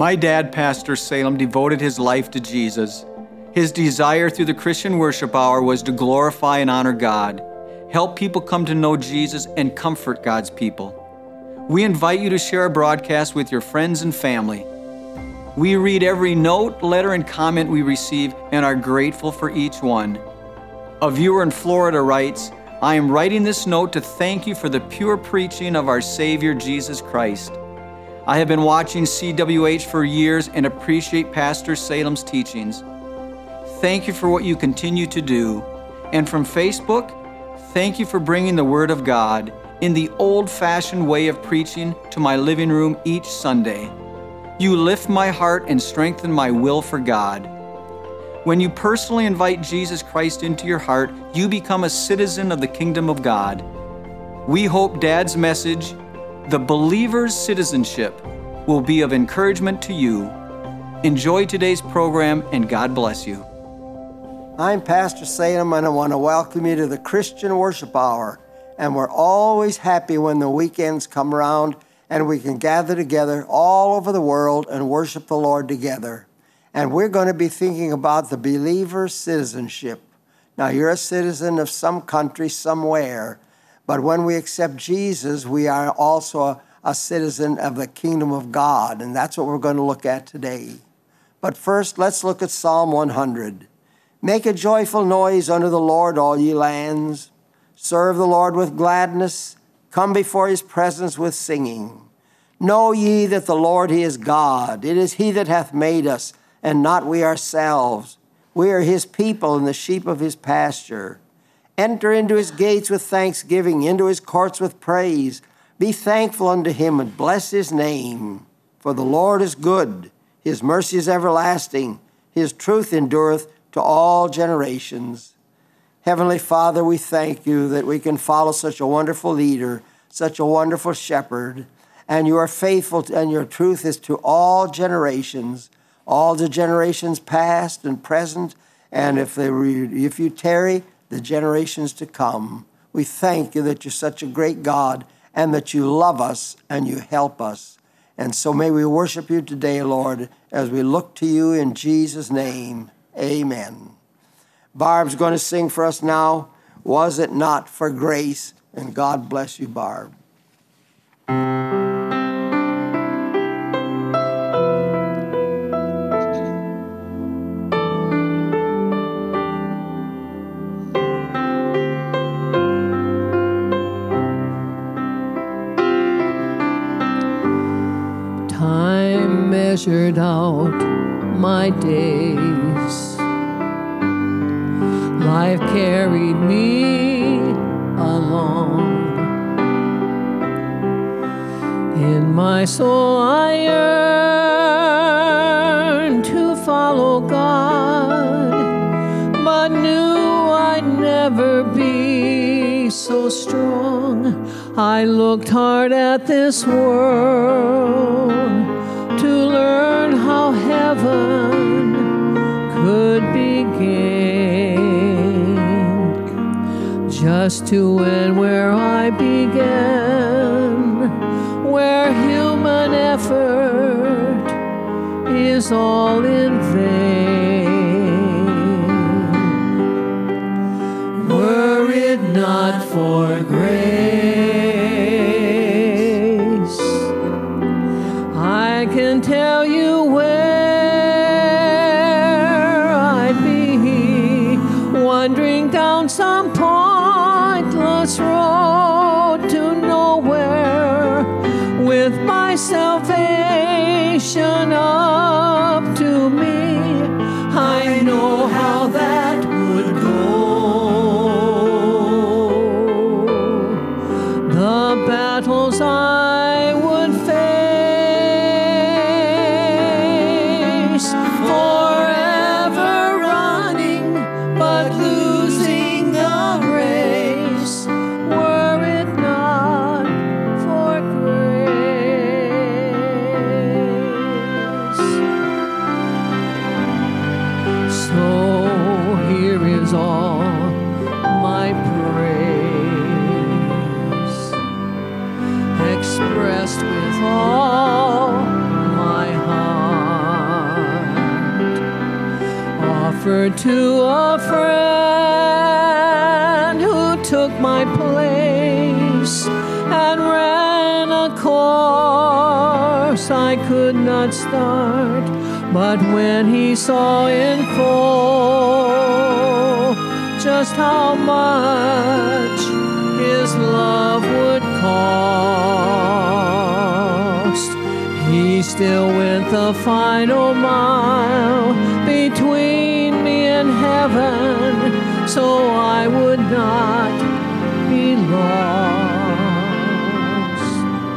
My dad, Pastor Salem, devoted his life to Jesus. His desire through the Christian Worship Hour was to glorify and honor God, help people come to know Jesus, and comfort God's people. We invite you to share our broadcast with your friends and family. We read every note, letter, and comment we receive and are grateful for each one. A viewer in Florida writes, "I am writing this note to thank you for the pure preaching of our Savior Jesus Christ. I have been watching CWH for years and appreciate Pastor Salem's teachings. Thank you for what you continue to do. And from Facebook, thank you for bringing the Word of God in the old-fashioned way of preaching to my living room each Sunday. You lift my heart and strengthen my will for God. When you personally invite Jesus Christ into your heart, you become a citizen of the kingdom of God. We hope Dad's message, The Believer's Citizenship, will be of encouragement to you. Enjoy today's program, and God bless you." I'm Pastor Salem, and I want to welcome you to the Christian Worship Hour. And we're always happy when the weekends come around and we can gather together all over the world and worship the Lord together. And we're going to be thinking about the believer's citizenship. Now, you're a citizen of some country somewhere, but when we accept Jesus, we are also a citizen of the kingdom of God, and that's what we're going to look at today. But first, let's look at Psalm 100. "Make a joyful noise unto the Lord, all ye lands. Serve the Lord with gladness. Come before his presence with singing. Know ye that the Lord, he is God. It is he that hath made us, and not we ourselves. We are his people and the sheep of his pasture. Enter into his gates with thanksgiving, into his courts with praise. Be thankful unto him and bless his name. For the Lord is good. His mercy is everlasting. His truth endureth to all generations." Heavenly Father, we thank you that we can follow such a wonderful leader, such a wonderful shepherd, and you are faithful and your truth is to all generations, all the generations past and present, and if you tarry, the generations to come. We thank you that you're such a great God and that you love us and you help us. And so may we worship you today, Lord, as we look to you in Jesus' name. Amen. Barb's going to sing for us now, "Was It Not for Grace?" And God bless you, Barb. Time measured out my days. Life carried me along. In my soul I yearned to follow God, but knew I'd never be so strong. I looked hard at this world to learn how heaven could be gained, just to end where I began, where human effort is all in vain. Were it not for grace, I can tell you where I'd be, wandering down some pointless road to nowhere, with my salvation up to me. I know how that would go. The battles I would face, forever running but losing the race, were it not for grace. So here is all my praise, expressed with all my heart. offered to a friend who took my place and ran a course I could not start. But when he saw in full just how much his love would cost, he still went the final mile between me and heaven, so I would not be lost.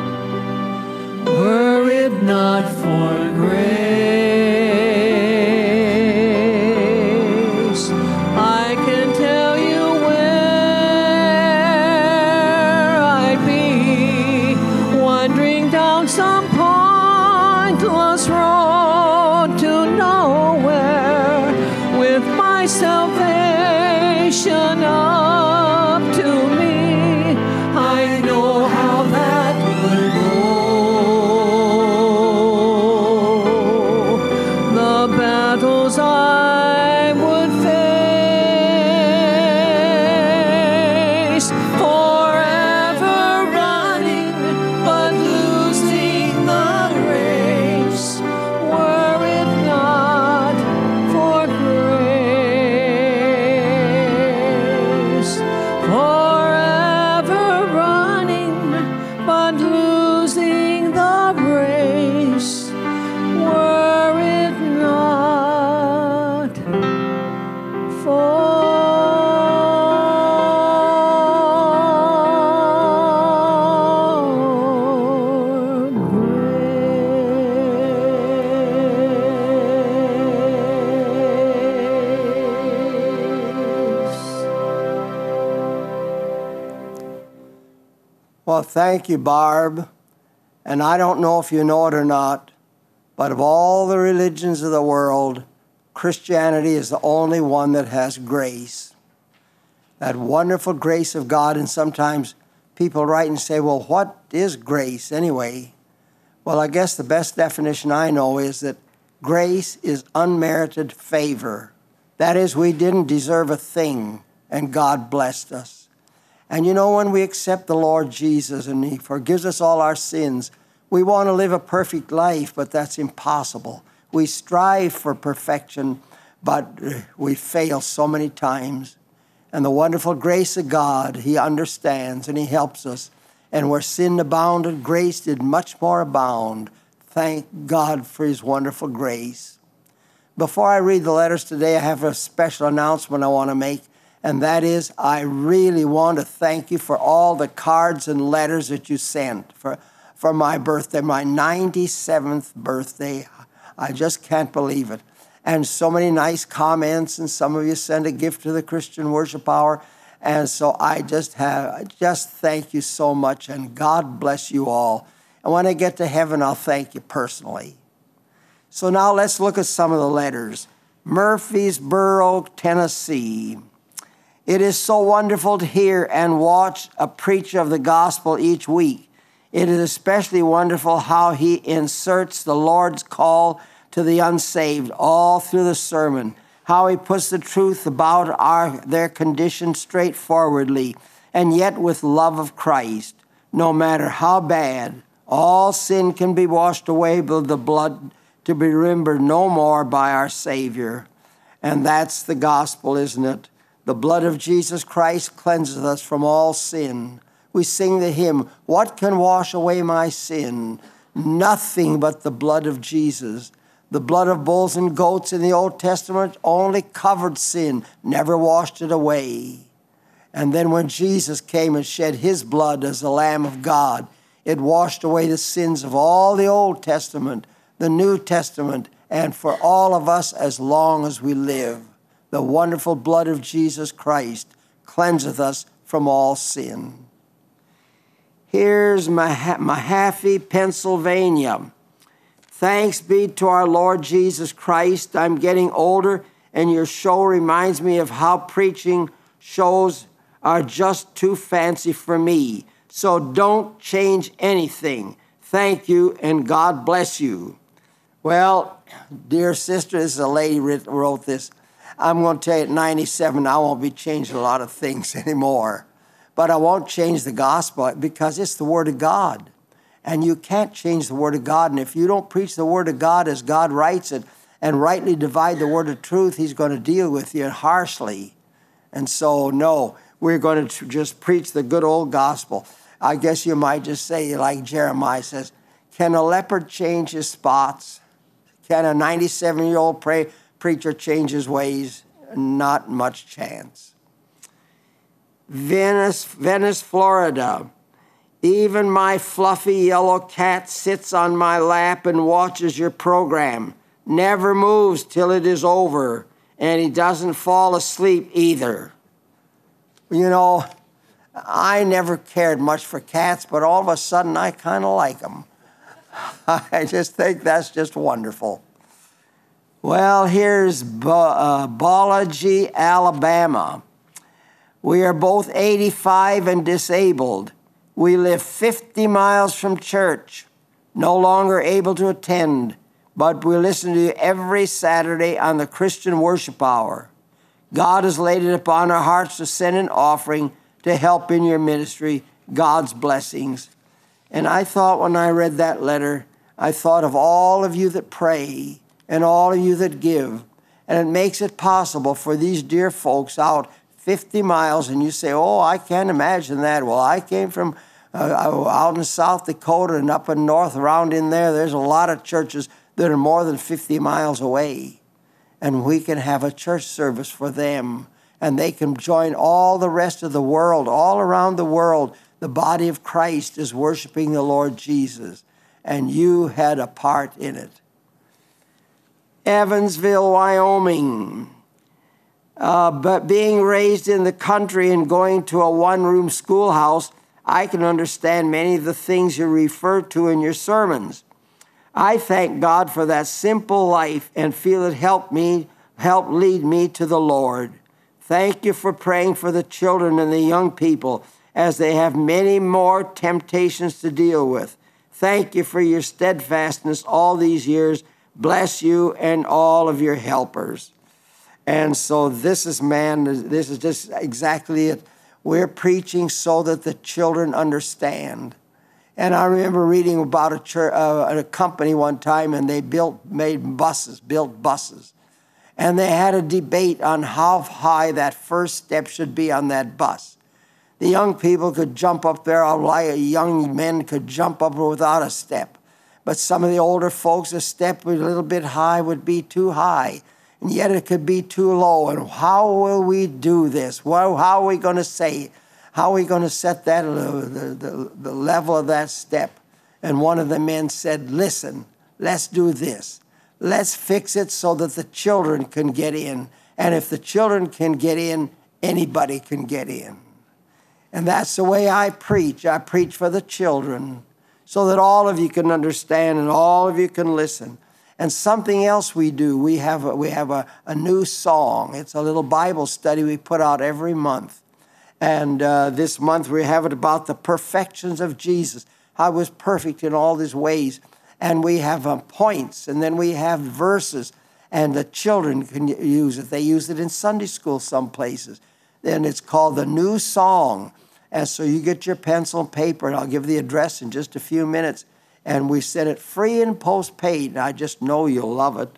Were it not for grace, I can tell you where I'd be, wandering down some pointless road to nowhere, with my salvation up to me. I know how that would go. The battles I would face, forever running but losing the race, were it not for grace. Forever running but losing the race, were it not for grace. Well, thank you, Barb. And I don't know if you know it or not, but of all the religions of the world, Christianity is the only one that has grace. That wonderful grace of God. And sometimes people write and say, well, what is grace anyway? Well, I guess the best definition I know is that grace is unmerited favor. That is, we didn't deserve a thing, and God blessed us. And you know, when we accept the Lord Jesus and He forgives us all our sins, we want to live a perfect life, but that's impossible. We strive for perfection, but we fail so many times. And the wonderful grace of God, He understands and He helps us. And where sin abounded, grace did much more abound. Thank God for His wonderful grace. Before I read the letters today, I have a special announcement I want to make. And that is, I really want to thank you for all the cards and letters that you sent for my birthday, my 97th birthday. I just can't believe it. And so many nice comments, and some of you sent a gift to the Christian Worship Hour. And so I just thank you so much, and God bless you all. And when I get to heaven, I'll thank you personally. So now let's look at some of the letters. Murfreesboro, Tennessee. It is so wonderful to hear and watch a preacher of the gospel each week. It is especially wonderful how he inserts the Lord's call to the unsaved all through the sermon, how he puts the truth about their condition straightforwardly, and yet with love of Christ. No matter how bad, all sin can be washed away with the blood to be remembered no more by our Savior. And that's the gospel, isn't it? The blood of Jesus Christ cleanses us from all sin. We sing the hymn, "What can wash away my sin? Nothing but the blood of Jesus." The blood of bulls and goats in the Old Testament only covered sin, never washed it away. And then when Jesus came and shed His blood as the Lamb of God, it washed away the sins of all the Old Testament, the New Testament, and for all of us as long as we live. The wonderful blood of Jesus Christ cleanseth us from all sin. Here's Mahaffey, Pennsylvania. Thanks be to our Lord Jesus Christ. I'm getting older, and your show reminds me of how preaching shows are just too fancy for me. So don't change anything. Thank you, and God bless you. Well, dear sister, this is a lady wrote this. I'm going to tell you at 97, I won't be changing a lot of things anymore. But I won't change the gospel because it's the Word of God. And you can't change the Word of God. And if you don't preach the Word of God as God writes it and rightly divide the word of truth, he's going to deal with you harshly. And so, no, we're going to just preach the good old gospel. I guess you might just say, like Jeremiah says, can a leopard change his spots? Can a 97-year-old preacher change his ways? Not much chance. Venice, Florida. Even my fluffy yellow cat sits on my lap and watches your program. Never moves till it is over, and he doesn't fall asleep either. You know, I never cared much for cats, but all of a sudden I kind of like them. I just think that's just wonderful. Well, here's Balaji, Alabama. We are both 85 and disabled. We live 50 miles from church, no longer able to attend, but we listen to you every Saturday on the Christian Worship Hour. God has laid it upon our hearts to send an offering to help in your ministry. God's blessings. And I thought when I read that letter, I thought of all of you that pray and all of you that give. And it makes it possible for these dear folks out 50 miles, and you say, oh, I can't imagine that. Well, I came from out in South Dakota and up in north around in there. There's a lot of churches that are more than 50 miles away. And we can have a church service for them. And they can join all the rest of the world, all around the world. The body of Christ is worshiping the Lord Jesus. And you had a part in it. Evansville, Wyoming. But being raised in the country and going to a one-room schoolhouse, I can understand many of the things you refer to in your sermons. I thank God for that simple life and feel it helped lead me to the Lord. Thank you for praying for the children and the young people as they have many more temptations to deal with. Thank you for your steadfastness all these years. Bless you and all of your helpers. And so this is just exactly it. We're preaching so that the children understand. And I remember reading about a company one time, and they built buses. And they had a debate on how high that first step should be on that bus. The young people could jump up there, young men could jump up without a step. But some of the older folks, a step a little bit high would be too high. And yet it could be too low. And how will we do this? Well, how are we going to say? How are we going to set that the level of that step? And one of the men said, listen, let's do this. Let's fix it so that the children can get in. And if the children can get in, anybody can get in. And that's the way I preach. I preach for the children so that all of you can understand and all of you can listen. And something else we do, we have a new song. It's a little Bible study we put out every month. And this month we have it about the perfections of Jesus, how he was perfect in all his ways. And we have points, and then we have verses, and the children can use it. They use it in Sunday school some places. And it's called the New Song. And so you get your pencil and paper, and I'll give the address in just a few minutes. And we send it free and postpaid, and I just know you'll love it.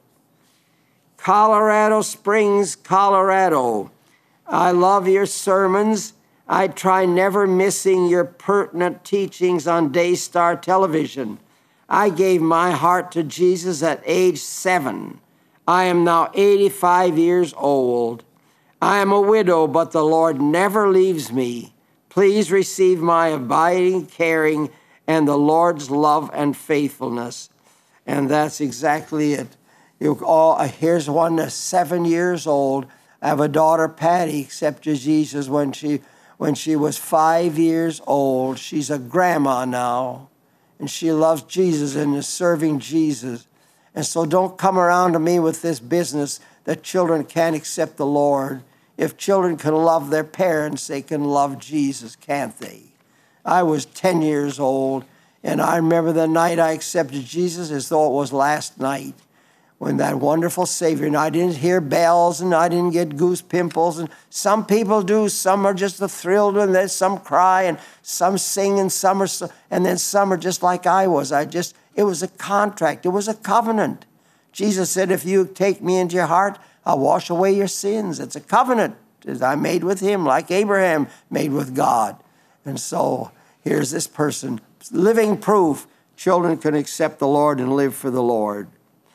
Colorado Springs, Colorado. I love your sermons. I try never missing your pertinent teachings on Daystar Television. I gave my heart to Jesus at age 7. I am now 85 years old. I am a widow, but the Lord never leaves me. Please receive my abiding, caring, and the Lord's love and faithfulness. And that's exactly it. Here's one that's 7 years old. I have a daughter, Patty, accepted Jesus when she was 5 years old. She's a grandma now, and she loves Jesus and is serving Jesus. And so don't come around to me with this business that children can't accept the Lord. If children can love their parents, they can love Jesus, can't they? I was 10 years old, and I remember the night I accepted Jesus as though it was last night. when that wonderful Savior, and I didn't hear bells and I didn't get goose pimples, and some people do. Some are just thrilled and then some cry and some sing and some are, and then some are just like I was. It was a contract. It was a covenant. Jesus said, if you take me into your heart, I'll wash away your sins. It's a covenant that I made with him, like Abraham made with God. And so here's this person, living proof children can accept the Lord and live for the Lord.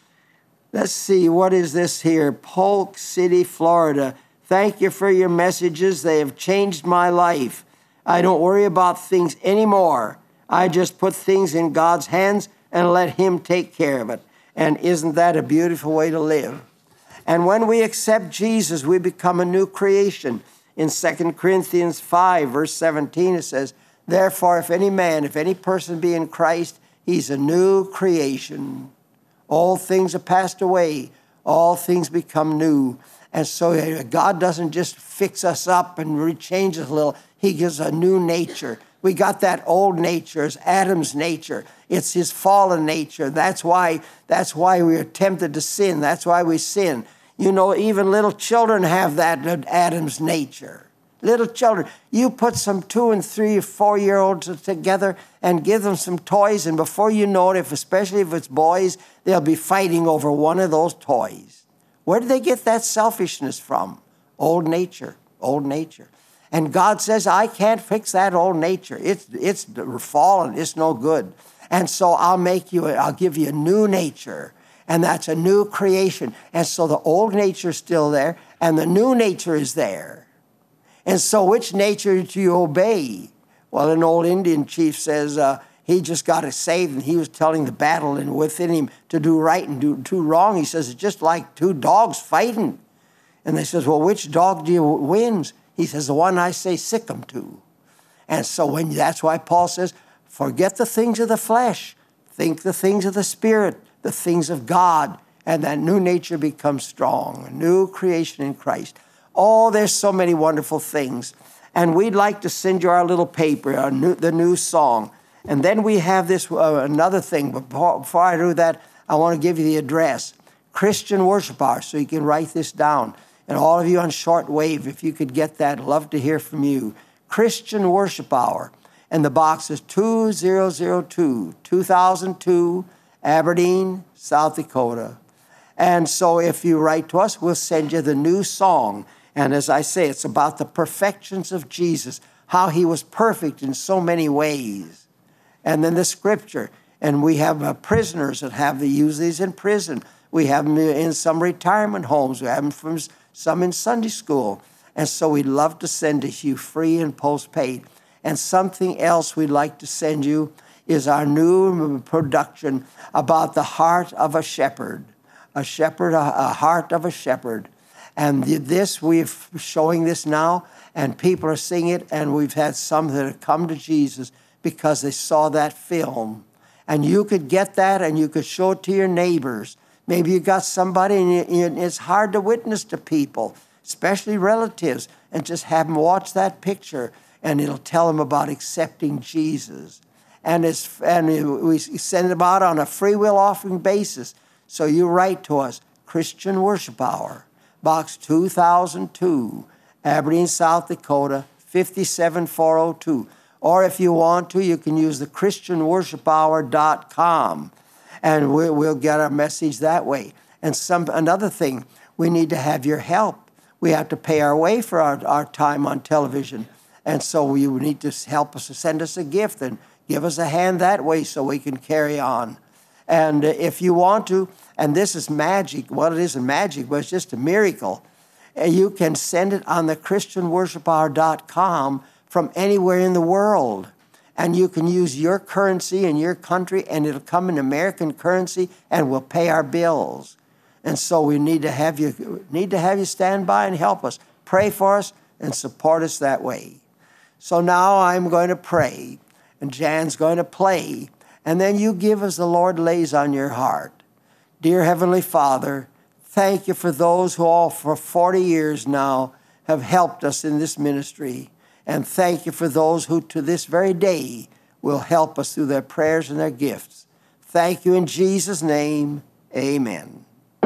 Let's see, what is this here? Polk City, Florida. Thank you for your messages. They have changed my life. I don't worry about things anymore. I just put things in God's hands and let him take care of it. And isn't that a beautiful way to live? And when we accept Jesus, we become a new creation. In 2 Corinthians 5, verse 17, it says, therefore, if any person be in Christ, he's a new creation. All things are passed away. All things become new. And so God doesn't just fix us up and change us a little. He gives a new nature. We got that old nature, it's Adam's nature. It's his fallen nature. That's why we are tempted to sin. That's why we sin. You know, even little children have that Adam's nature. Little children, you put some 2 and 3 or 4-year-olds together and give them some toys, and before you know it, especially if it's boys, they'll be fighting over one of those toys. Where did they get that selfishness from? Old nature, old nature. And God says, I can't fix that old nature. It's fallen, it's no good. And so I'll give you a new nature, and that's a new creation. And so the old nature is still there, and the new nature is there. And so which nature do you obey? Well, an old Indian chief says he just got saved, and he was telling the battle and within him to do right and do wrong. He says, it's just like 2 dogs fighting. And they says, well, which dog do you wins? He says, the one I say sick 'em to. And so that's why Paul says, forget the things of the flesh. Think the things of the Spirit, the things of God. And that new nature becomes strong, a new creation in Christ. Oh, there's so many wonderful things. And we'd like to send you our little paper, the new song. And then we have this another thing. But before I do that, I want to give you the address. Christian Worship Hour, so you can write this down. And all of you on shortwave, if you could get that, I'd love to hear from you. Christian Worship Hour. And the box is 2002, 2002, Aberdeen, South Dakota. And so if you write to us, we'll send you the new song. And as I say, it's about the perfections of Jesus, how he was perfect in so many ways. And then the scripture. And we have prisoners that use these in prison. We have them in some retirement homes. We have them from some in Sunday school. And so we'd love to send it to you free and postpaid. And something else we'd like to send you is our new production about the heart of a shepherd. A shepherd, a heart of a shepherd. And we're showing this now, and people are seeing it, and we've had some that have come to Jesus because they saw that film. And you could get that, and you could show it to your neighbors. Maybe you got somebody, and it's hard to witness to people, especially relatives, and just have them watch that picture, and it'll tell them about accepting Jesus. And we send them out on a free will offering basis. So you write to us, Christian Worship Hour, Box 2002, Aberdeen, South Dakota, 57402. Or if you want to, you can use the ChristianWorshipHour.com, and we'll get our message that way. And another thing, we need to have your help. We have to pay our way for our time on television. And so you need to help us to send us a gift and give us a hand that way so we can carry on. And if you want to, and this is magic, well, it isn't magic, but it's just a miracle. You can send it on the ChristianWorshipHour.com from anywhere in the world. And you can use your currency in your country, and it'll come in American currency, and we'll pay our bills. And so we need to have you stand by and help us. Pray for us and support us that way. So now I'm going to pray, and Jan's going to play. And then you give as the Lord lays on your heart. Dear Heavenly Father, thank you for those who all for 40 years now have helped us in this ministry. And thank you for those who to this very day will help us through their prayers and their gifts. Thank you in Jesus' name. Amen.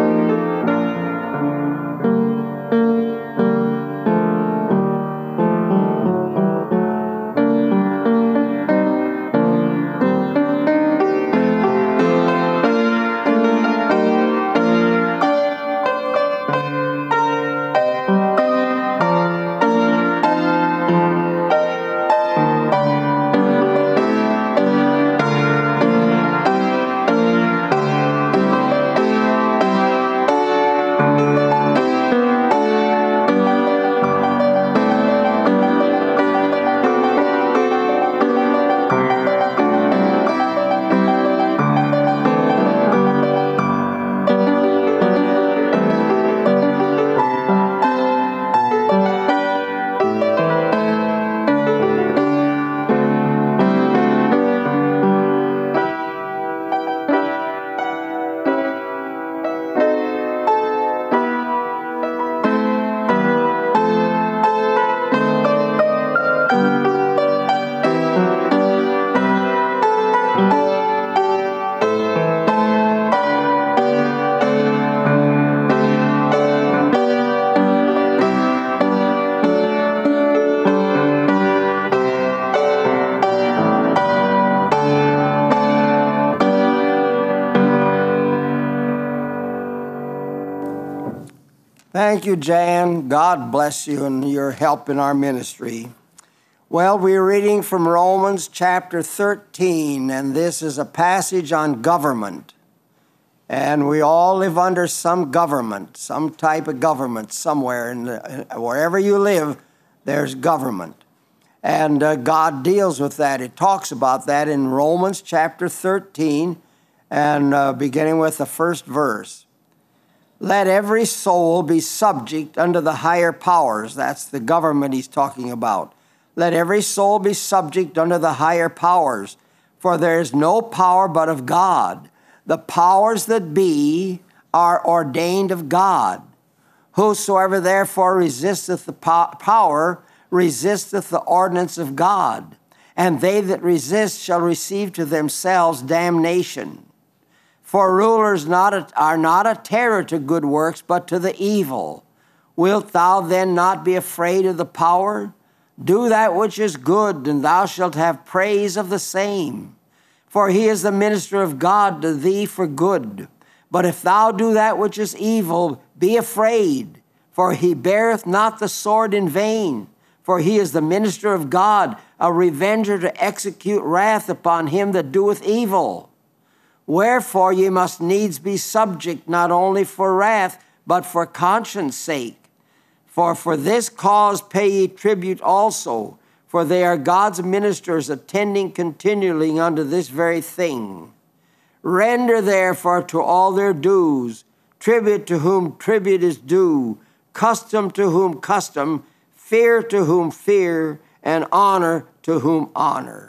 Thank you, Jan. God bless you and your help in our ministry. Well, we're reading from Romans chapter 13, and this is a passage on government. And we all live under some government, some type of government somewhere. Wherever you live, there's government. And God deals with that. It talks about that in Romans chapter 13, and beginning with the first verse. Let every soul be subject unto the higher powers. That's the government he's talking about. Let every soul be subject unto the higher powers, for there is no power but of God. The powers that be are ordained of God. Whosoever therefore resisteth the power, resisteth the ordinance of God. And they that resist shall receive to themselves damnation. For rulers are not a terror to good works, but to the evil. Wilt thou then not be afraid of the power? Do that which is good, and thou shalt have praise of the same. For he is the minister of God to thee for good. But if thou do that which is evil, be afraid, for he beareth not the sword in vain. For he is the minister of God, a revenger to execute wrath upon him that doeth evil. Wherefore ye must needs be subject, not only for wrath, but for conscience sake. For this cause pay ye tribute also, for they are God's ministers, attending continually unto this very thing. Render therefore to all their dues, tribute to whom tribute is due, custom to whom custom, fear to whom fear, and honor to whom honor.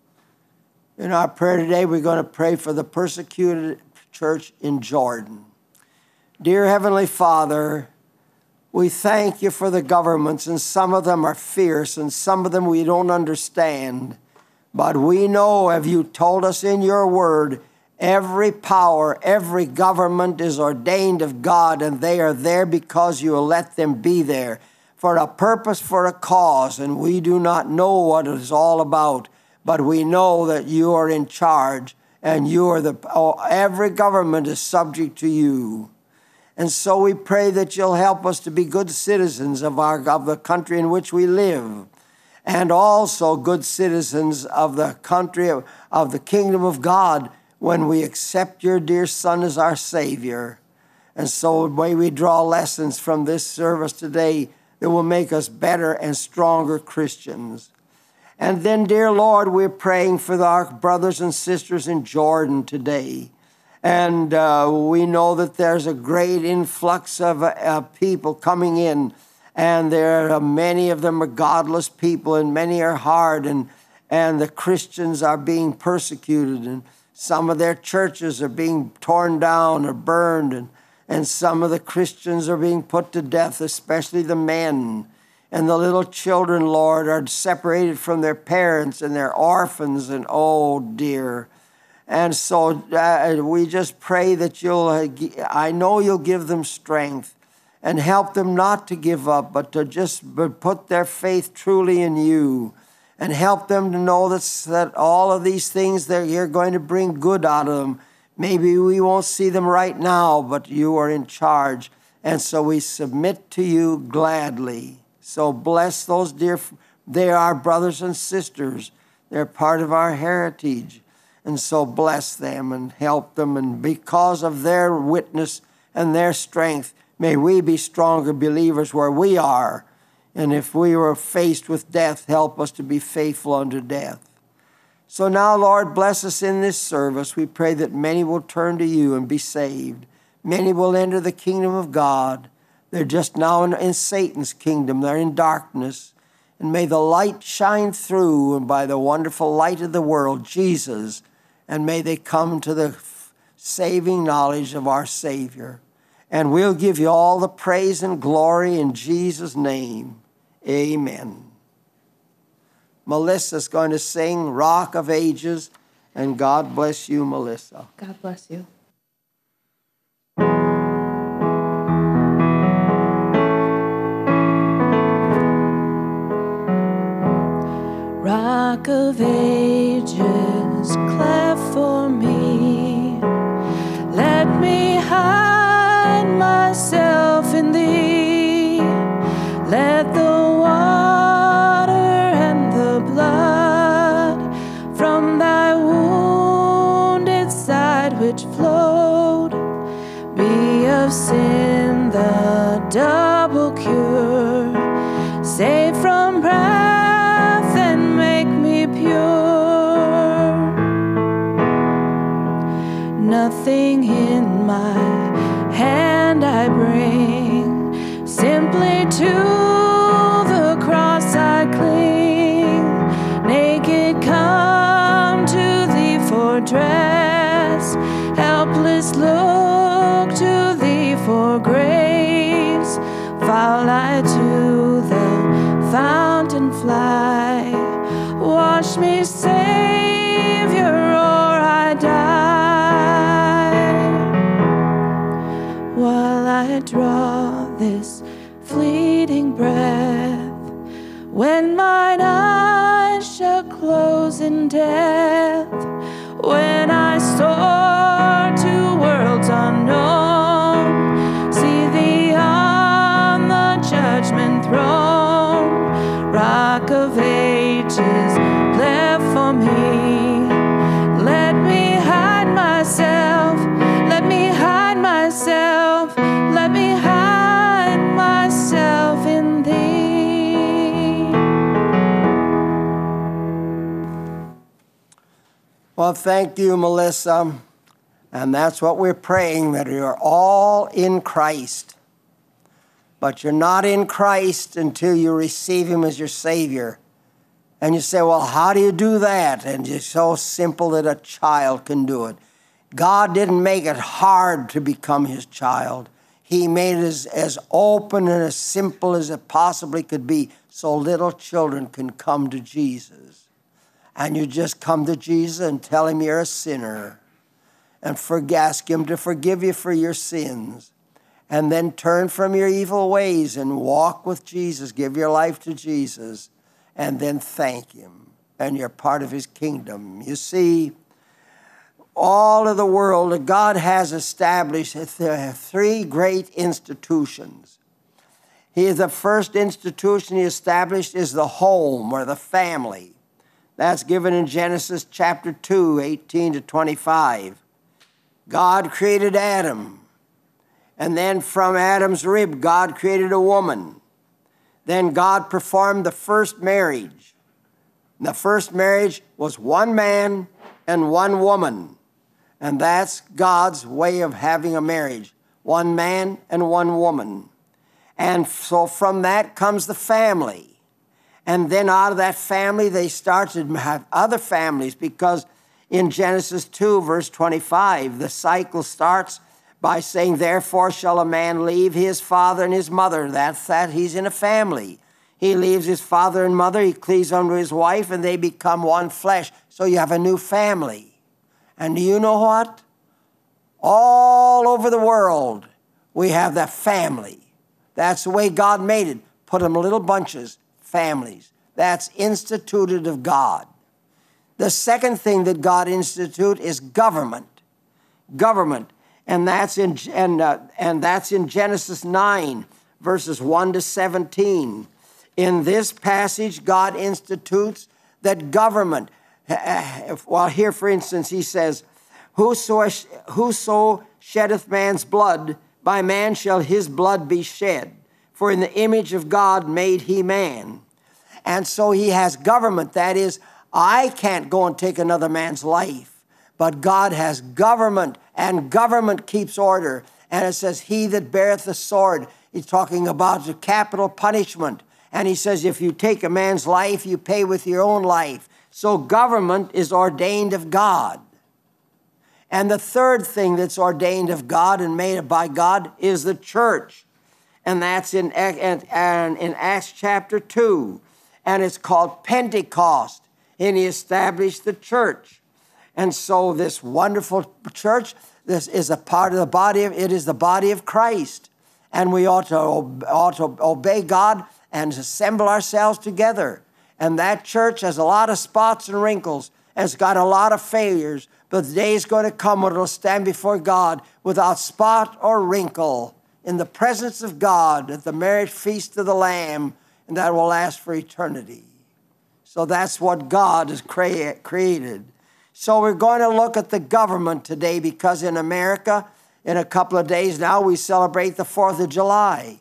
In our prayer today, we're going to pray for the persecuted church in Jordan. Dear Heavenly Father, we thank you for the governments, and some of them are fierce, and some of them we don't understand. But we know, as you told us in your word, every power, every government is ordained of God, and they are there because you will let them be there for a purpose, for a cause, and we do not know what it is all about, but we know that you are in charge, and every government is subject to you. And so we pray that you'll help us to be good citizens of the country in which we live, and also good citizens of the country of the kingdom of God when we accept your dear Son as our Savior. And so may we draw lessons from this service today that will make us better and stronger Christians. And then, dear Lord, we're praying for our brothers and sisters in Jordan today. And we know that there's a great influx of people coming in, and many of them are godless people, and many are hard, and the Christians are being persecuted, and some of their churches are being torn down or burned, and some of the Christians are being put to death, especially the men. And the little children, Lord, are separated from their parents, and they're orphans, and oh dear. And so we just pray that I know you'll give them strength and help them not to give up, but to just put their faith truly in you, and help them to know that all of these things that you're going to bring good out of them. Maybe we won't see them right now, but you are in charge. And so we submit to you gladly. So bless those they are our brothers and sisters. They're part of our heritage. And so bless them and help them. And because of their witness and their strength, may we be stronger believers where we are. And if we were faced with death, help us to be faithful unto death. So now, Lord, bless us in this service. We pray that many will turn to you and be saved. Many will enter the kingdom of God. They're just now in Satan's kingdom. They're in darkness. And may the light shine through, and by the wonderful light of the world, Jesus, and may they come to the saving knowledge of our Savior. And we'll give you all the praise and glory in Jesus' name. Amen. Melissa's going to sing Rock of Ages, and God bless you, Melissa. God bless you. Rock of ages, cleft for me, let me hide myself in thee. blood which flowed be of sin the double cure. Save from wrath and make me pure. Nothing in my hand I bring, simply to the cross I cling. Naked come to thee for dress, helpless look to thee for grace. Foul I to the fountain fly, wash me, Savior, or I die. While I draw this fleeting breath, when mine eyes shall close in death, when I soar to worlds unknown, see thee on the judgment throne, Rock of Ages, cleft for me. Let me hide myself, let me hide myself, let me hide myself in thee. Well, thank you, Melissa. And that's what we're praying, that you're all in Christ. But you're not in Christ until you receive him as your Savior. And you say, well, how do you do that? And it's so simple that a child can do it. God didn't make it hard to become his child. He made it as open and as simple as it possibly could be, so little children can come to Jesus. And you just come to Jesus and tell him you're a sinner, and ask him to forgive you for your sins. And then turn from your evil ways and walk with Jesus. Give your life to Jesus. And then thank him. And you're part of his kingdom. You see, all of the world, God has established three great institutions. The first institution he established is the home or the family. That's given in Genesis chapter 2, 18 to 25. God created Adam. And then from Adam's rib, God created a woman. Then God performed the first marriage. And the first marriage was one man and one woman. And that's God's way of having a marriage. One man and one woman. And so from that comes the family. And then out of that family, they started to have other families, because in Genesis 2, verse 25, the cycle starts by saying, therefore shall a man leave his father and his mother. That's that. He's in a family. He leaves his father and mother, he cleaves unto his wife, and they become one flesh. So you have a new family. And do you know what? All over the world, we have that family. That's the way God made it. Put them in little bunches, families. That's instituted of God. The second thing that God instituted is government. Government. And that's in Genesis 9, verses 1 to 17. In this passage, God institutes that government. Well, here, for instance, he says, whoso sheddeth man's blood, by man shall his blood be shed. For in the image of God made he man. And so he has government. That is, I can't go and take another man's life. But God has government, and government keeps order. And it says, he that beareth the sword, he's talking about the capital punishment. And he says, if you take a man's life, you pay with your own life. So government is ordained of God. And the third thing that's ordained of God and made by God is the church. And that's in Acts chapter 2. And it's called Pentecost. And he established the church. And so this wonderful church, this is a part of the body of, it is the body of Christ. And we ought to obey God and assemble ourselves together. And that church has a lot of spots and wrinkles. And it's got a lot of failures. But the day is going to come when it will stand before God without spot or wrinkle in the presence of God at the marriage feast of the Lamb. And that will last for eternity. So that's what God has created. So we're going to look at the government today, because in America, in a couple of days now, we celebrate the 4th of July.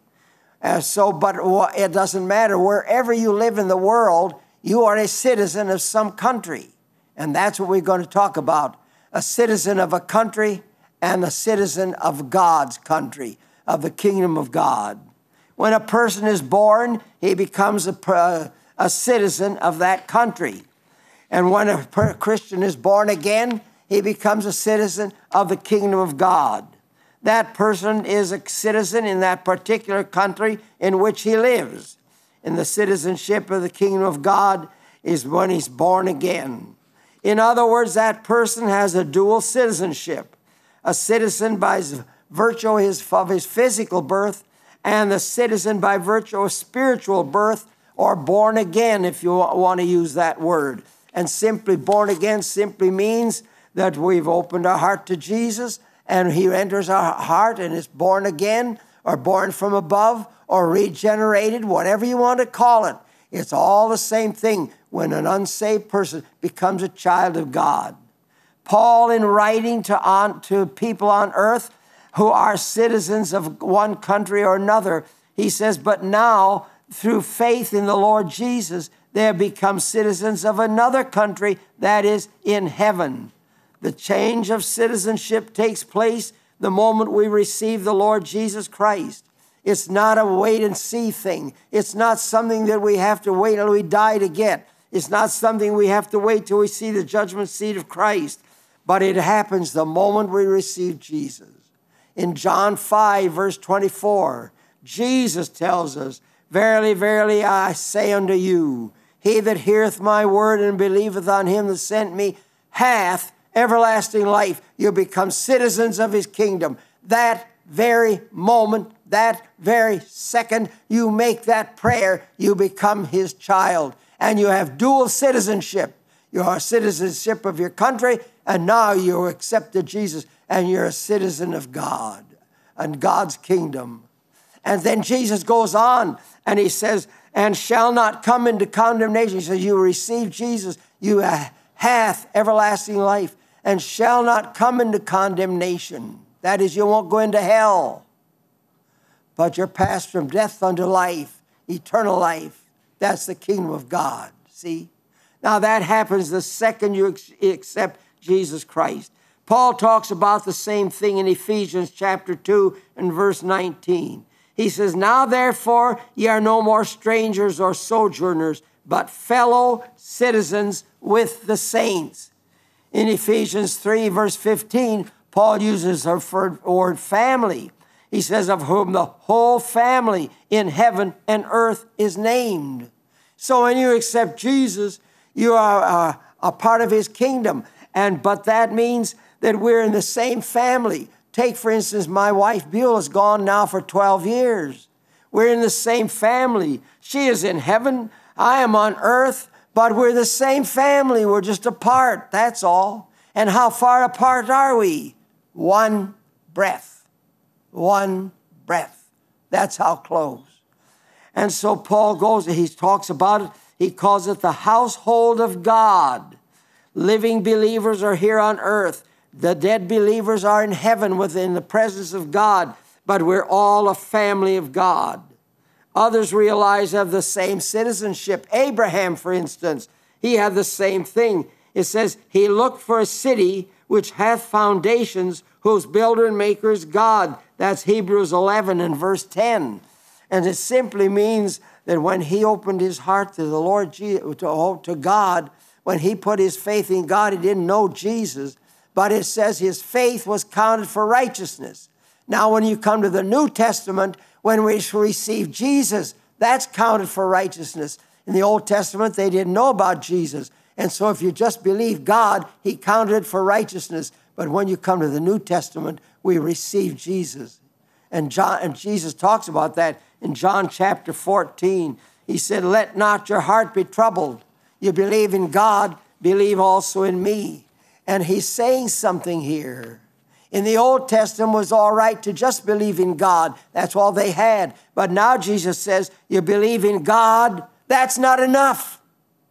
But it doesn't matter. Wherever you live in the world, you are a citizen of some country. And that's what we're going to talk about. A citizen of a country and a citizen of God's country, of the kingdom of God. When a person is born, he becomes a citizen of that country. And when a Christian is born again, he becomes a citizen of the kingdom of God. That person is a citizen in that particular country in which he lives. And the citizenship of the kingdom of God is when he's born again. In other words, that person has a dual citizenship. A citizen by virtue of his physical birth, and the citizen by virtue of spiritual birth, or born again, if you want to use that word. And simply born again simply means that we've opened our heart to Jesus, and he enters our heart and is born again, or born from above, or regenerated, whatever you want to call it. It's all the same thing when an unsaved person becomes a child of God. Paul, in writing to people on earth who are citizens of one country or another, he says, but now, through faith in the Lord Jesus, they have become citizens of another country, that is, in heaven. The change of citizenship takes place the moment we receive the Lord Jesus Christ. It's not a wait-and-see thing. It's not something that we have to wait until we die to get. It's not something we have to wait till we see the judgment seat of Christ. But it happens the moment we receive Jesus. In John 5, verse 24, Jesus tells us, verily, verily, I say unto you, he that heareth my word and believeth on him that sent me hath everlasting life. You become citizens of his kingdom. That very moment, that very second, you make that prayer, you become his child. And you have dual citizenship. You are a citizenship of your country, and now you accepted Jesus, and you're a citizen of God and God's kingdom. And then Jesus goes on, and he says, and shall not come into condemnation. He says, you receive Jesus, you hath everlasting life, and shall not come into condemnation. That is, you won't go into hell, but you're passed from death unto life, eternal life. That's the kingdom of God, see? Now that happens the second you accept Jesus Christ. Paul talks about the same thing in Ephesians chapter 2 and verse 19. He says, now therefore ye are no more strangers or sojourners, but fellow citizens with the saints. In Ephesians 3 verse 15, Paul uses the word family. He says, of whom the whole family in heaven and earth is named. So when you accept Jesus, you are a part of his kingdom. But that means that we're in the same family. Take, for instance, my wife Beulah's gone now for 12 years. We're in the same family. She is in heaven. I am on earth. But we're the same family. We're just apart. That's all. And how far apart are we? One breath. One breath. That's how close. And so Paul goes, he talks about it. He calls it the household of God. Living believers are here on earth. The dead believers are in heaven within the presence of God. But we're all a family of God. Others realize have the same citizenship. Abraham, for instance, he had the same thing. It says, he looked for a city which hath foundations, whose builder and maker is God. That's Hebrews 11 and verse 10. And it simply means that when he opened his heart to the Lord, to God, when he put his faith in God, he didn't know Jesus, but it says his faith was counted for righteousness. Now, when you come to the New Testament, when we receive Jesus, that's counted for righteousness. In the Old Testament, they didn't know about Jesus. And so if you just believe God, he counted it for righteousness. But when you come to the New Testament, we receive Jesus. And Jesus talks about that in John chapter 14. He said, let not your heart be troubled. You believe in God, believe also in me. And he's saying something here. In the Old Testament, it was all right to just believe in God. That's all they had. But now Jesus says, you believe in God, that's not enough.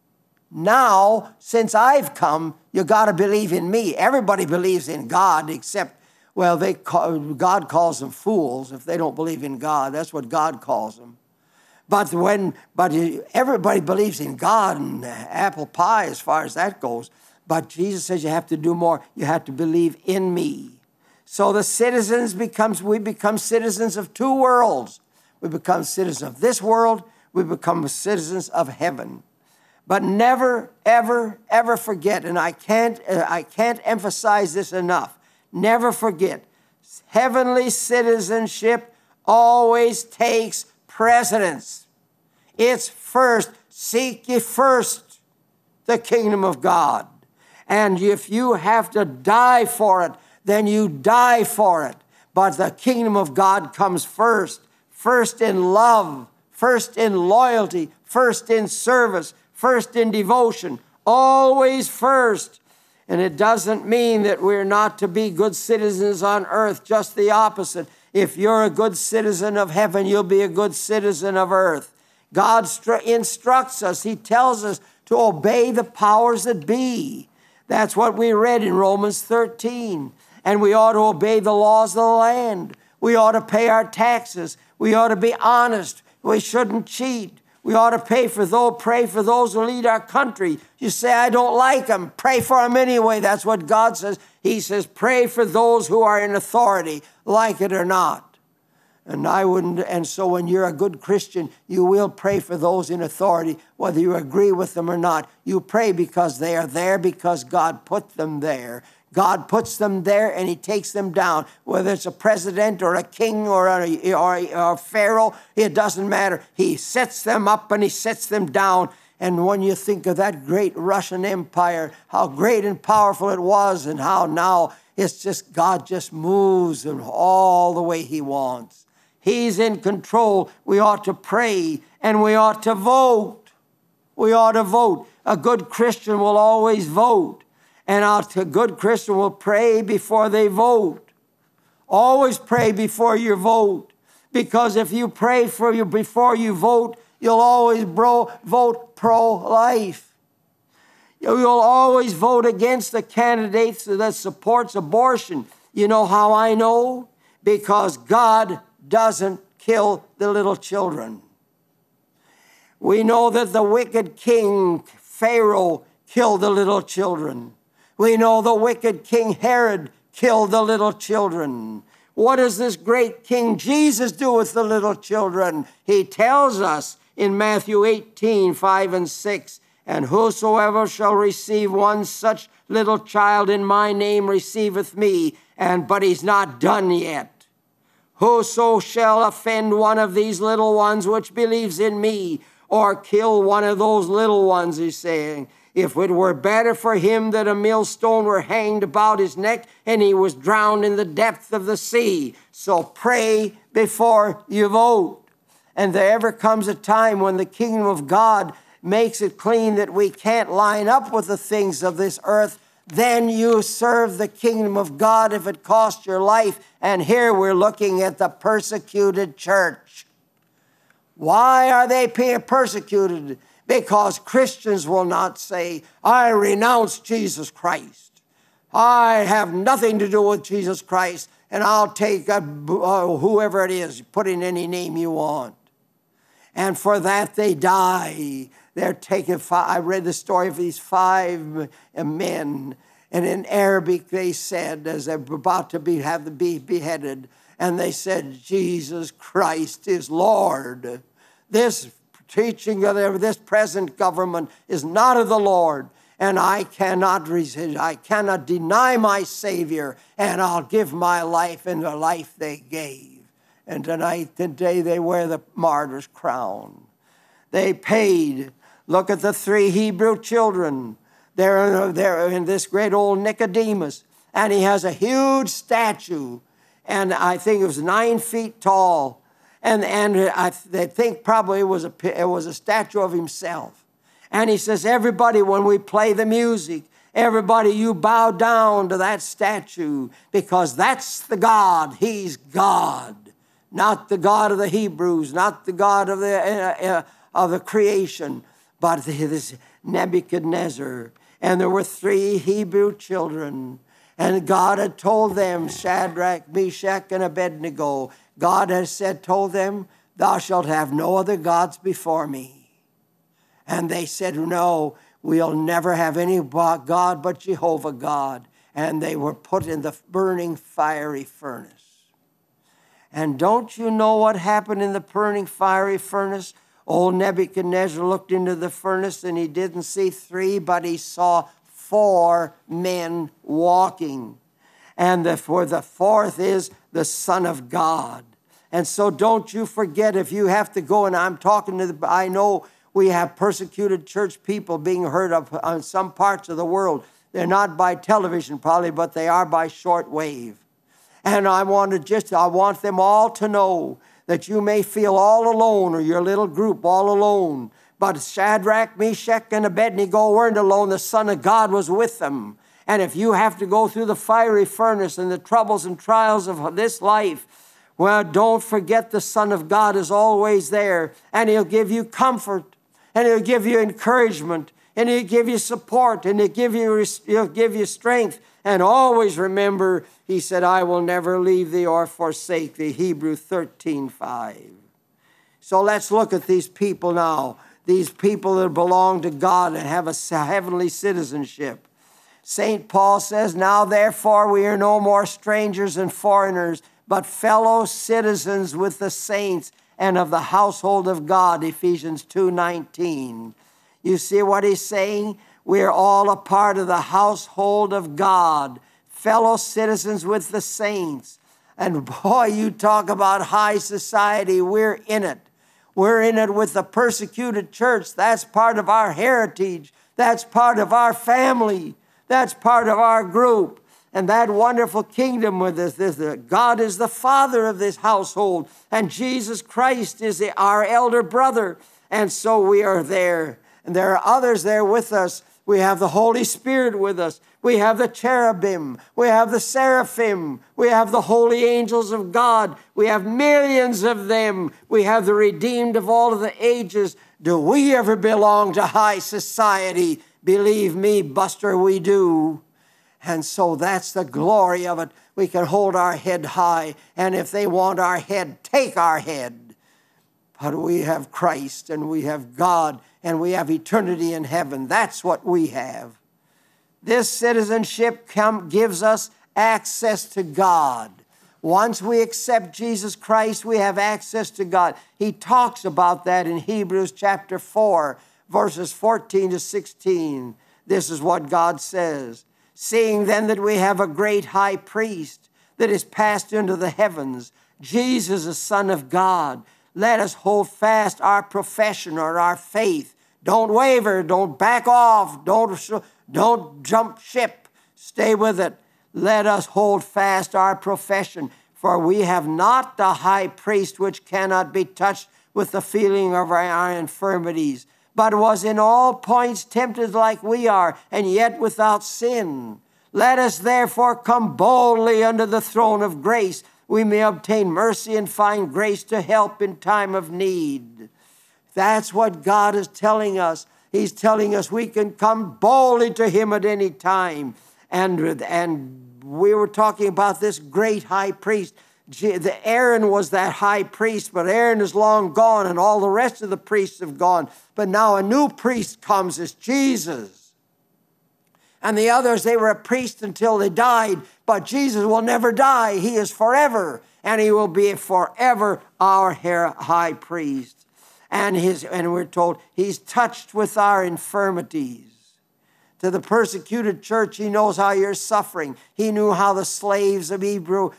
Now, since I've come, you got to believe in me. Everybody believes in God except, well, God calls them fools if they don't believe in God. That's what God calls them. But everybody believes in God and apple pie as far as that goes. But Jesus says you have to do more. You have to believe in me. So we become citizens of two worlds. We become citizens of this world. We become citizens of heaven. But never, ever, ever forget, and I can't emphasize this enough, never forget, heavenly citizenship always takes precedence. It's first, seek ye first the kingdom of God. And if you have to die for it, then you die for it. But the kingdom of God comes first in love, first in loyalty, first in service, first in devotion, always first. And it doesn't mean that we're not to be good citizens on earth, just the opposite. If you're a good citizen of heaven, you'll be a good citizen of earth. God instructs us. He tells us to obey the powers that be. That's what we read in Romans 13. And we ought to obey the laws of the land. We ought to pay our taxes. We ought to be honest. We shouldn't cheat. We ought to pray for those who lead our country. You say, I don't like them. Pray for them anyway. That's what God says. He says, pray for those who are in authority, like it or not. And so when you're a good Christian, you will pray for those in authority, whether you agree with them or not. You pray because they are there, because God put them there. God puts them there and he takes them down. Whether it's a president or a king or a pharaoh, it doesn't matter. He sets them up and he sets them down. And when you think of that great Russian Empire, how great and powerful it was, and how now it's just God just moves in all the way he wants. He's in control. We ought to pray and we ought to vote. We ought to vote. A good Christian will always vote. And a good Christian will pray before they vote. Always pray before you vote. Because if you pray before you vote, you'll always vote pro-life. You'll always vote against the candidates that supports abortion. You know how I know? Because God doesn't kill the little children. We know that the wicked king, Pharaoh, killed the little children. We know the wicked King Herod killed the little children. What does this great King Jesus do with the little children? He tells us in Matthew 18, 5 and 6, and whosoever shall receive one such little child in my name receiveth me, but he's not done yet. Whoso shall offend one of these little ones which believes in me, or kill one of those little ones, he's saying, if it were better for him that a millstone were hanged about his neck and he was drowned in the depth of the sea. So pray before you vote. And there ever comes a time when the kingdom of God makes it clean that we can't line up with the things of this earth, then you serve the kingdom of God if it costs your life. And here we're looking at the persecuted church. Why are they persecuted? Because Christians will not say, I renounce Jesus Christ. I have nothing to do with Jesus Christ, and I'll take whoever it is, put in any name you want. And for that they die. They're taken. I read the story of these 5 men, and in Arabic they said, as they're about to be beheaded, and they said, Jesus Christ is Lord. This teaching of this present government is not of the Lord, and I cannot deny my Savior, and I'll give my life in the life they gave. And today they wear the martyr's crown. They paid. Look at the 3 Hebrew children. They're in this great old Nicodemus, and he has a huge statue, and I think it was 9 feet tall. And they think probably it was a statue of himself. And he says, everybody, when we play the music, everybody, you bow down to that statue, because that's the God. He's God, not the God of the Hebrews, not the God of the creation, But this Nebuchadnezzar, and there were 3 Hebrew children, and God had told them, Shadrach, Meshach, and Abednego, God has told them, thou shalt have no other gods before me. And they said, no, we'll never have any God but Jehovah God. And they were put in the burning fiery furnace. And don't you know what happened in the burning fiery furnace? Old Nebuchadnezzar looked into the furnace and he didn't see 3, but he saw 4 men walking. And for the 4th is the Son of God. And so don't you forget, if you have to go, and I'm talking to I know we have persecuted church people being heard of on some parts of the world. They're not by television probably, but they are by shortwave. And I want them all to know that you may feel all alone, or your little group all alone. But Shadrach, Meshach, and Abednego weren't alone. The Son of God was with them. And if you have to go through the fiery furnace and the troubles and trials of this life, well, don't forget the Son of God is always there. And He'll give you comfort. And He'll give you encouragement. And He'll give you support. And He'll give you strength. And always remember, He said, I will never leave thee or forsake thee. Hebrews 13:5. So let's look at these people now. These people that belong to God and have a heavenly citizenship. St. Paul says, now therefore we are no more strangers and foreigners, but fellow citizens with the saints and of the household of God. Ephesians 2:19. You see what he's saying? We're all a part of the household of God, fellow citizens with the saints. And boy, you talk about high society, we're in it. We're in it with the persecuted church. That's part of our heritage. That's part of our family. That's part of our group. And that wonderful kingdom with this God is the Father of this household. And Jesus Christ is our elder brother. And so we are there. And there are others there with us. We have the Holy Spirit with us. We have the cherubim. We have the seraphim. We have the holy angels of God. We have millions of them. We have the redeemed of all of the ages. Do we ever belong to high society? Believe me, Buster, we do. And so that's the glory of it. We can hold our head high. And if they want our head, take our head. But we have Christ and we have God and we have eternity in heaven. That's what we have. This citizenship gives us access to God. Once we accept Jesus Christ, we have access to God. He talks about that in Hebrews chapter 4, verses 14 to 16. This is what God says. Seeing then that we have a great high priest that is passed into the heavens, Jesus, the Son of God, let us hold fast our profession or our faith. Don't waver. Don't back off. Don't jump ship. Stay with it. Let us hold fast our profession. For we have not the high priest which cannot be touched with the feeling of our infirmities, but was in all points tempted like we are, and yet without sin. Let us therefore come boldly under the throne of grace, we may obtain mercy and find grace to help in time of need. That's what God is telling us. He's telling us we can come boldly to Him at any time. And we were talking about this great high priest. Aaron was that high priest, but Aaron is long gone, and all the rest of the priests have gone. But now a new priest comes, it's Jesus. And the others, they were a priest until they died, but Jesus will never die. He is forever, and He will be forever our high priest. And we're told He's touched with our infirmities. To the persecuted church, He knows how you're suffering. He knew how the slaves of Hebrew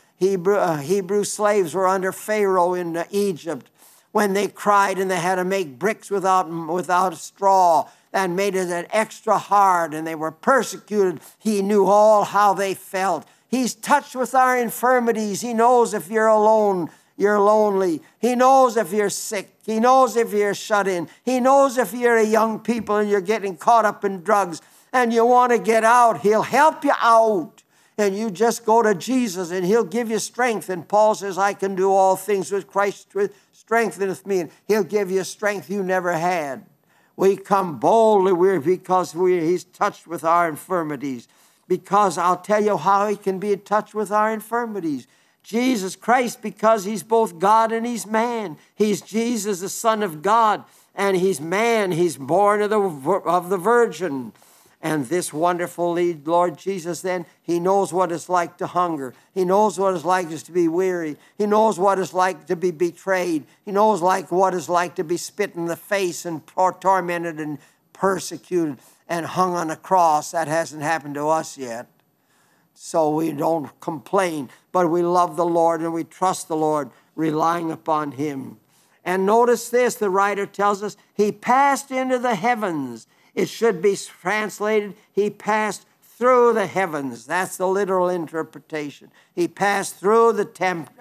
slaves were under Pharaoh in Egypt when they cried and they had to make bricks without straw and made it extra hard, and they were persecuted. He knew all how they felt. He's touched with our infirmities. He knows if you're alone, you're lonely. He knows if you're sick. He knows if you're shut in. He knows if you're a young people and you're getting caught up in drugs and you want to get out. He'll help you out. And you just go to Jesus and He'll give you strength. And Paul says, I can do all things with Christ strengtheneth me. And He'll give you strength you never had. We come boldly because he's touched with our infirmities. Because I'll tell you how he can be in touch with our infirmities. Jesus Christ, because he's both God and he's man. He's Jesus, the Son of God, and he's man. He's born of the Virgin. And this wonderful Lord Jesus, then, he knows what it's like to hunger. He knows what it's like to be weary. He knows what it's like to be betrayed. He knows what it's like to be spit in the face and tormented and persecuted and hung on a cross. That hasn't happened to us yet. So we don't complain, but we love the Lord and we trust the Lord, relying upon him. And notice this, the writer tells us, he passed into the heavens. It should be translated, he passed through the heavens. That's the literal interpretation. He passed through the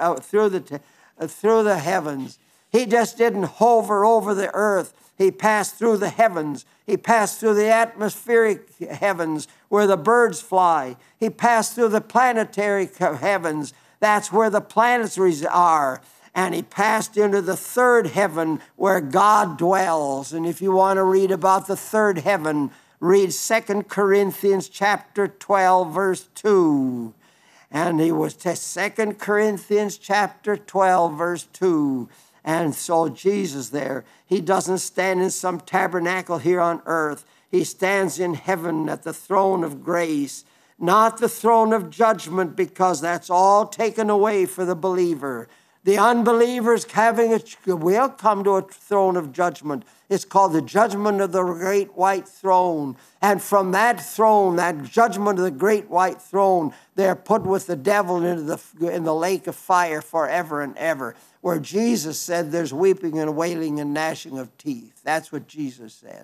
heavens. He just didn't hover over the earth. He passed through the heavens. He passed through the atmospheric heavens where the birds fly. He passed through the planetary heavens. That's where the planets are. And he passed into the third heaven where God dwells. And if you want to read about the third heaven, read 2 Corinthians chapter 12, verse 2. And he was 2 Corinthians chapter 12, verse 2. And so Jesus there, he doesn't stand in some tabernacle here on earth. He stands in heaven at the throne of grace, not the throne of judgment, because that's all taken away for the believer. The unbelievers will come to a throne of judgment. It's called the judgment of the great white throne. And from that throne, that judgment of the great white throne, they're put with the devil in the lake of fire forever and ever, where Jesus said there's weeping and wailing and gnashing of teeth. That's what Jesus said.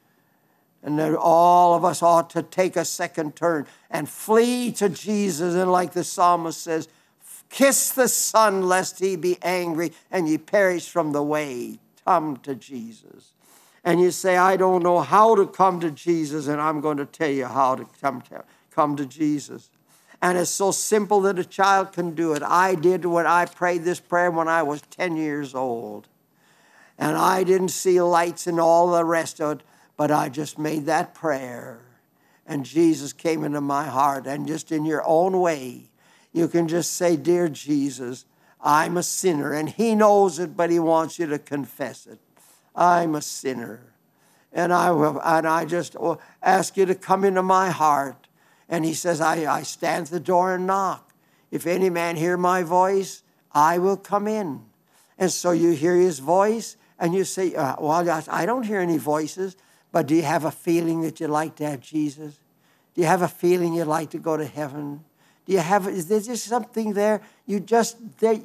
And that all of us ought to take a second turn and flee to Jesus. And like the psalmist says, kiss the Son, lest he be angry and ye perish from the way. Come to Jesus. And you say, I don't know how to come to Jesus, and I'm going to tell you how to come to Jesus. And it's so simple that a child can do it. I did when I prayed this prayer when I was 10 years old. And I didn't see lights and all the rest of it, but I just made that prayer. And Jesus came into my heart. And just in your own way, you can just say, Dear Jesus, I'm a sinner. And he knows it, but he wants you to confess it. I'm a sinner. And I just ask you to come into my heart. And he says, I stand at the door and knock. If any man hear my voice, I will come in. And so you hear his voice, and you say, well, I don't hear any voices, but do you have a feeling that you'd like to have Jesus? Do you have a feeling you'd like to go to heaven? Is there just something there? You just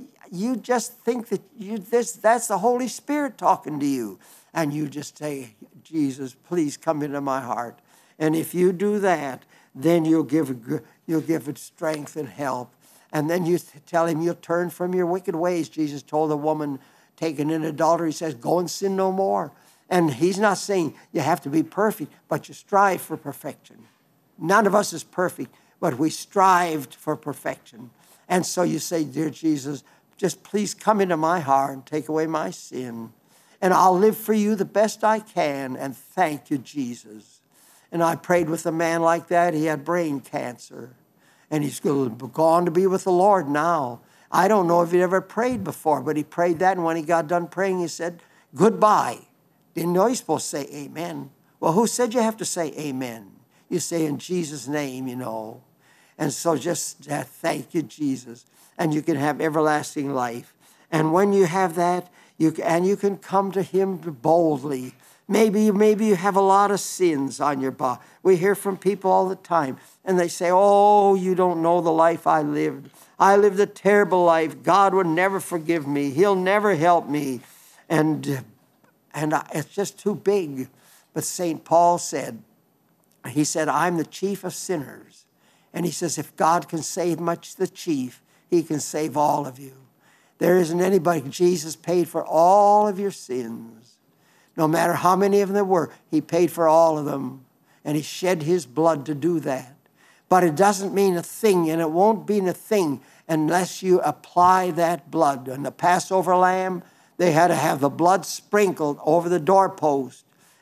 think that that's the Holy Spirit talking to you. And you just say, Jesus, please come into my heart. And if you do that, then you'll give it strength and help. And then you tell him you'll turn from your wicked ways. Jesus told the woman taken in adultery, he says, go and sin no more. And he's not saying you have to be perfect, but you strive for perfection. None of us is perfect, but we strived for perfection. And so you say, Dear Jesus, just please come into my heart and take away my sin. And I'll live for you the best I can. And thank you, Jesus. And I prayed with a man like that. He had brain cancer. And he's gone to be with the Lord now. I don't know if he ever prayed before, but he prayed that. And when he got done praying, he said, goodbye. Didn't know you're supposed to say amen. Well, who said you have to say amen? You say in Jesus' name, you know. And so just thank you, Jesus. And you can have everlasting life. And when you have that, you can come to him boldly. Maybe you have a lot of sins on your body. We hear from people all the time. And they say, oh, you don't know the life I lived. I lived a terrible life. God would never forgive me. He'll never help me. And it's just too big. But St. Paul said, I'm the chief of sinners. And he says, if God can save the chief, he can save all of you. There isn't anybody. Jesus paid for all of your sins. No matter how many of them there were, he paid for all of them. And he shed his blood to do that. But it doesn't mean a thing, and it won't mean a thing unless you apply that blood. And the Passover lamb, they had to have the blood sprinkled over the doorpost.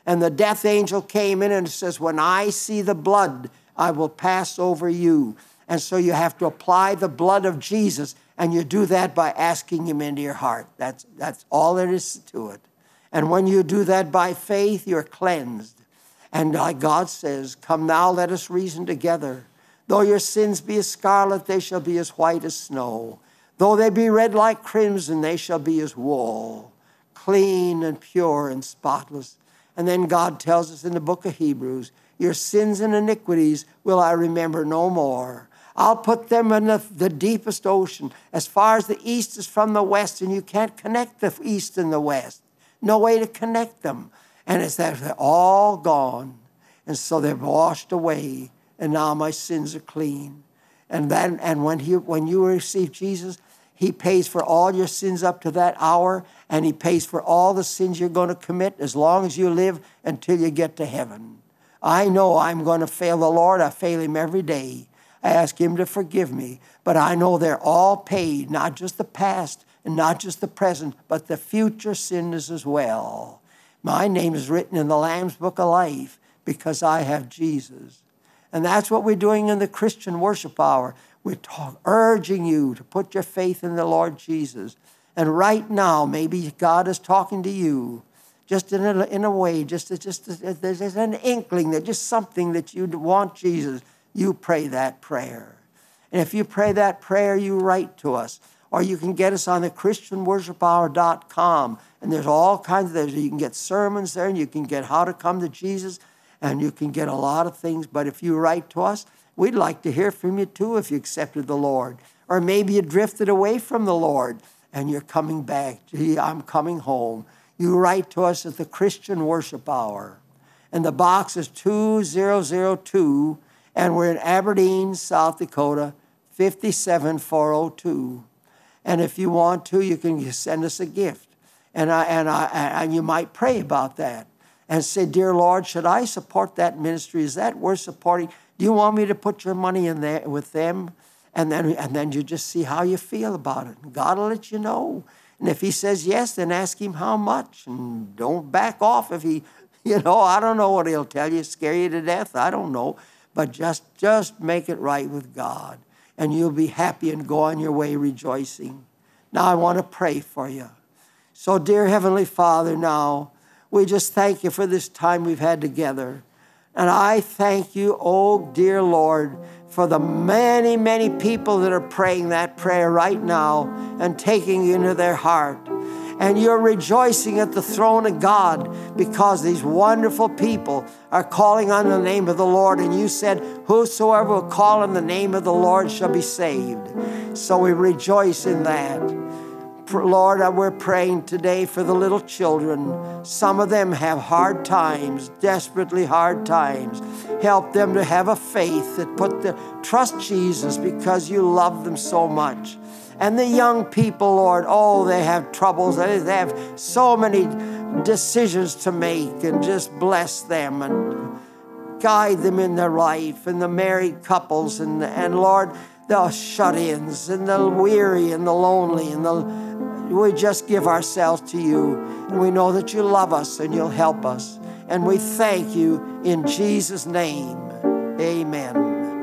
And the death angel came in and says, when I see the blood, I will pass over you. And so you have to apply the blood of Jesus, and you do that by asking him into your heart. That's all there is to it. And when you do that by faith, you're cleansed. And like God says, come now, let us reason together. Though your sins be as scarlet, they shall be as white as snow. Though they be red like crimson, they shall be as wool, clean and pure and spotless. And then God tells us in the book of Hebrews, your sins and iniquities will I remember no more. I'll put them in the deepest ocean, as far as the east is from the west, and you can't connect the east and the west. No way to connect them. And it's that they're all gone. And so they're washed away, and now my sins are clean. And when you receive Jesus, he pays for all your sins up to that hour, and he pays for all the sins you're going to commit as long as you live until you get to heaven. I know I'm going to fail the Lord. I fail him every day. I ask him to forgive me. But I know they're all paid, not just the past and not just the present, but the future sins as well. My name is written in the Lamb's Book of Life because I have Jesus. And that's what we're doing in the Christian worship hour. We're urging you to put your faith in the Lord Jesus. And right now, maybe God is talking to you, just in a way, just there's an inkling, that just something that you want Jesus. You pray that prayer. And if you pray that prayer, you write to us. Or you can get us on the ChristianWorshipHour.com. And there's all kinds of things. You can get sermons there, and you can get how to come to Jesus, and you can get a lot of things. But if you write to us, we'd like to hear from you too if you accepted the Lord. Or maybe you drifted away from the Lord, and you're coming back. Gee, I'm coming home. You write to us at the Christian Worship Hour. And the box is 2002, and we're in Aberdeen, South Dakota, 57402. And if you want to, you can send us a gift. And you might pray about that and say, dear Lord, should I support that ministry? Is that worth supporting? Do you want me to put your money in there with them? And then you just see how you feel about it. God will let you know. And if he says yes, then ask him how much. And don't back off if he, I don't know what he'll tell you, scare you to death. I don't know. But just make it right with God. And you'll be happy and go on your way rejoicing. Now I want to pray for you. So dear Heavenly Father, now we just thank you for this time we've had together. And I thank you, oh dear Lord, for the many, many people that are praying that prayer right now and taking you into their heart. And you're rejoicing at the throne of God because these wonderful people are calling on the name of the Lord. And you said, whosoever will call on the name of the Lord shall be saved. So we rejoice in that. Lord, we're praying today for the little children. Some of them have hard times, desperately hard times. Help them to have a faith that trust Jesus because you love them so much. And the young people, Lord, they have troubles. They have so many decisions to make, and just bless them and guide them in their life, and the married couples, and Lord, the shut-ins, and the weary, and the lonely, we just give ourselves to you, and we know that you love us and you'll help us. And we thank you in Jesus' name. Amen.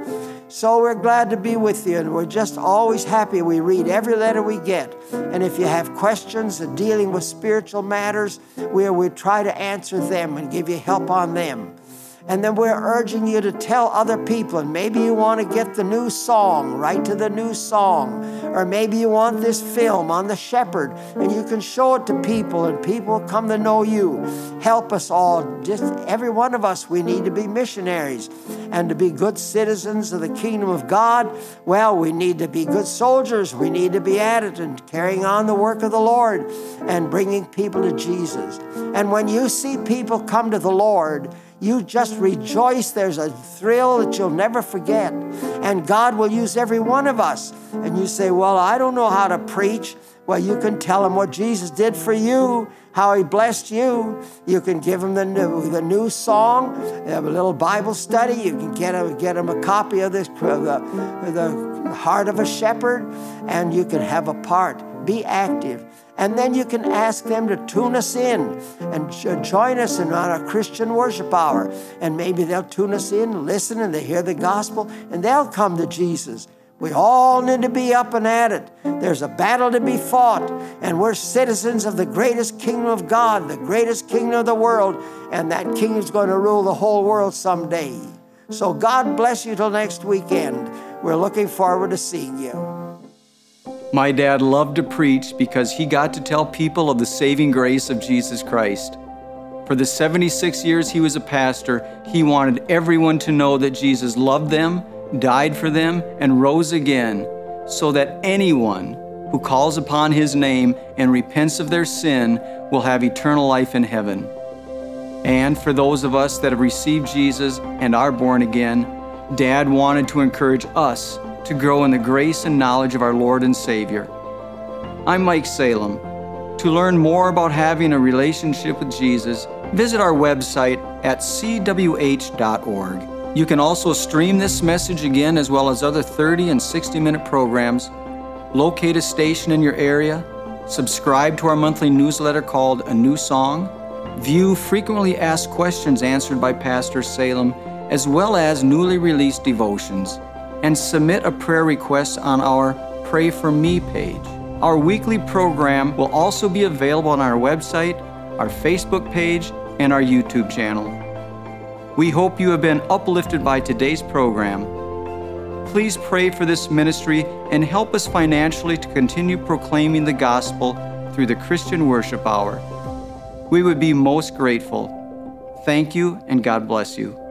So we're glad to be with you, and we're just always happy. We read every letter we get. And if you have questions dealing with spiritual matters, we try to answer them and give you help on them. And then we're urging you to tell other people. And maybe you want to get the new song, write to the new song. Or maybe you want this film on the shepherd, and you can show it to people, and people will come to know you. Help us all. Just every one of us, we need to be missionaries. And to be good citizens of the kingdom of God, well, we need to be good soldiers. We need to be at it and carrying on the work of the Lord and bringing people to Jesus. And when you see people come to the Lord, you just rejoice. There's a thrill that you'll never forget. And God will use every one of us. And you say, well, I don't know how to preach. Well, you can tell them what Jesus did for you, how he blessed you. You can give them the new song, a little Bible study. You can get them a copy of this, the Heart of a Shepherd, and you can have a part Be active. And then you can ask them to tune us in and join us on our Christian worship hour. And maybe they'll tune us in, listen, and they hear the gospel, and they'll come to Jesus. We all need to be up and at it. There's a battle to be fought, and we're citizens of the greatest kingdom of God, the greatest kingdom of the world, and that kingdom's going to rule the whole world someday. So God bless you till next weekend. We're looking forward to seeing you. My dad loved to preach because he got to tell people of the saving grace of Jesus Christ. For the 76 years he was a pastor, he wanted everyone to know that Jesus loved them, died for them, and rose again, so that anyone who calls upon his name and repents of their sin will have eternal life in heaven. And for those of us that have received Jesus and are born again, Dad wanted to encourage us to grow in the grace and knowledge of our Lord and Savior. I'm Mike Salem. To learn more about having a relationship with Jesus, visit our website at cwh.org. You can also stream this message again, as well as other 30 and 60-minute programs, locate a station in your area, subscribe to our monthly newsletter called A New Song, view frequently asked questions answered by Pastor Salem, as well as newly released devotions, and submit a prayer request on our Pray For Me page. Our weekly program will also be available on our website, our Facebook page, and our YouTube channel. We hope you have been uplifted by today's program. Please pray for this ministry and help us financially to continue proclaiming the gospel through the Christian Worship Hour. We would be most grateful. Thank you, and God bless you.